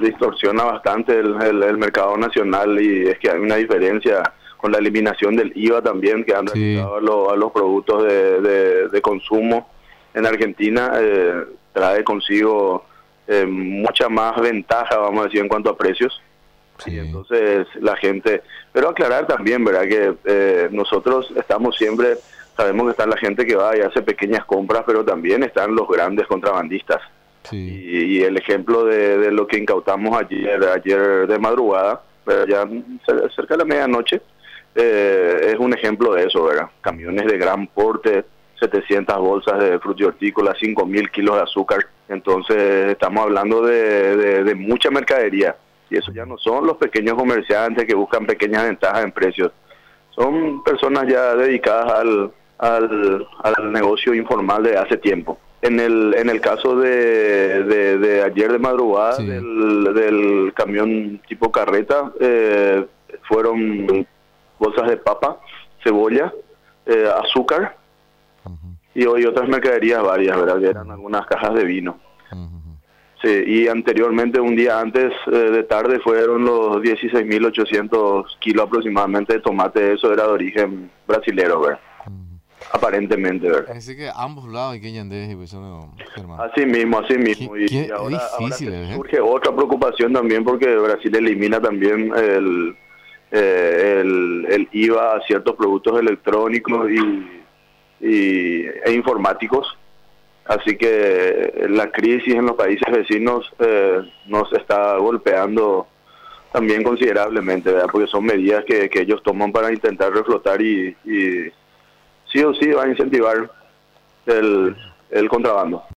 distorsiona bastante el mercado nacional, y es que hay una diferencia con la eliminación del IVA también que han Sí, realizado a los productos de consumo en Argentina. Trae consigo mucha más ventaja, vamos a decir, en cuanto a precios. Y sí, entonces la gente, pero aclarar también, ¿verdad? Que nosotros estamos siempre, sabemos que está la gente que va y hace pequeñas compras, pero también están los grandes contrabandistas. sí. Y el ejemplo de lo que incautamos ayer de madrugada, ¿verdad? Ya cerca de la medianoche, es un ejemplo de eso, ¿verdad? Camiones de gran porte, 700 bolsas de fruta y hortícola, 5.000 kilos de azúcar. Entonces estamos hablando de mucha mercadería. Y eso ya no son los pequeños comerciantes que buscan pequeñas ventajas en precios. Son personas ya dedicadas al negocio informal de hace tiempo. En el caso de ayer de madrugada, Sí. del camión tipo carreta, fueron bolsas de papa, cebolla, azúcar Ujú, y hoy otras mercaderías varias, ¿verdad? Que eran ujú, algunas cajas de vino. ujú. Sí, y anteriormente, un día antes de tarde, fueron los 16.800 kilos aproximadamente de tomate. Eso era de origen brasilero, ¿verdad? Ujú. Aparentemente, ¿verdad? Así que ambos lados hay que entender y eso no, Germán. Así mismo, así mismo. Y Es ahora difícil, ¿eh? surge otra preocupación también, porque Brasil elimina también el IVA a ciertos productos electrónicos e informáticos. Así que la crisis en los países vecinos nos está golpeando también considerablemente, ¿verdad? Porque son medidas que ellos toman para intentar reflotar, y sí o sí va a incentivar el, el contrabando.